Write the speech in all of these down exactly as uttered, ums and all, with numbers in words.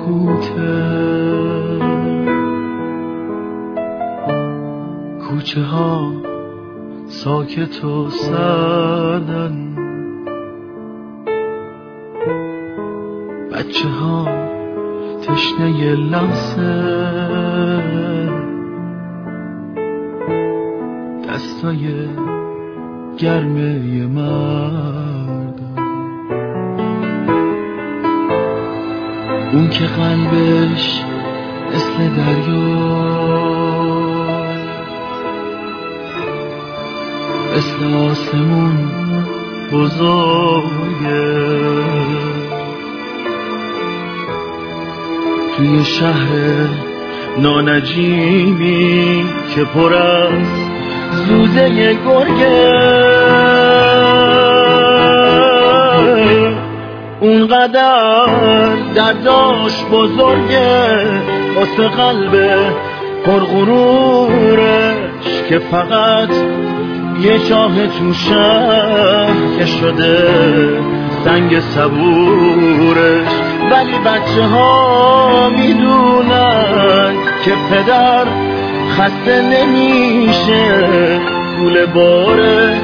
سکوته، کوچه ها ساکت و سردن، بچه ها تشنه لمسه، دستای گرمه مردم، اون که قلبش مثل دریا، مثل آسمون بزرگه، توی شهر نانجیمی که پر از زوزه گرگه، اونقدر درداش بزرگه واسه قلب پرغرورش که فقط یه چاه تو شهر که شده سنگ صبورش. ولی بچه ها میدونن که پدر خسته نمیشه، گول باره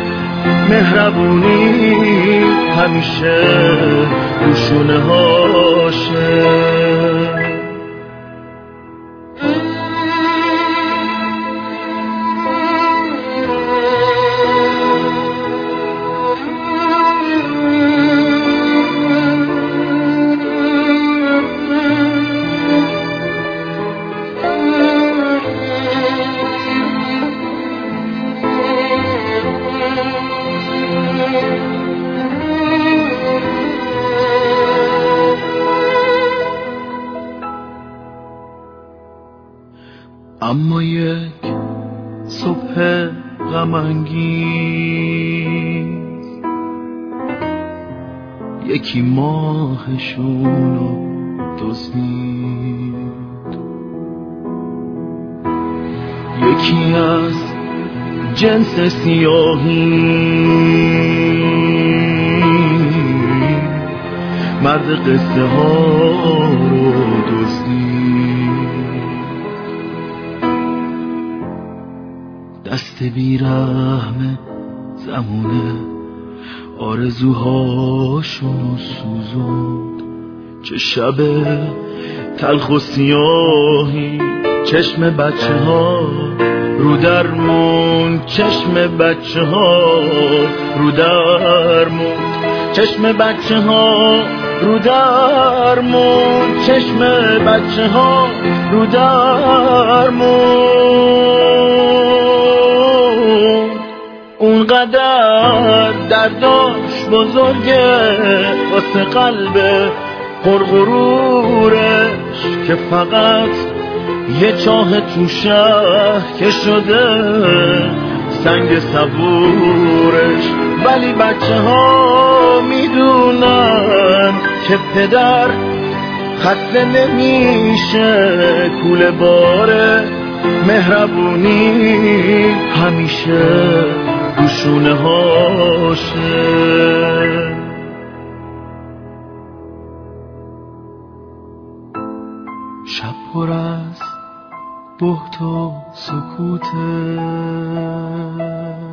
مهربونی همیشه رو شونه هاشه. اما یک صبح غم انگیز یکی ماهشونو دزدید، یکی از جنس سیاهی مرد قصه ها رو دزدید، دست بیرحم زمونه آرزوهاشونو سوزوند. چه شب تلخ و سیاهی چشم بچه ها رو درمون، چشم بچه ها رو درمون، چشم بچه ها رو درمون، چشم بچه ها رو درمون. اونقدر درداش بزرگه واسه قلب پرغرورش که فقط یه چاه تو شهر که شده سنگ صبورش. ولی بچه ها میدونن که پدر خسته نمیشه، کوله باره مهربونی همیشه رو شونه هاشه. شب پر از بهت و سکوته،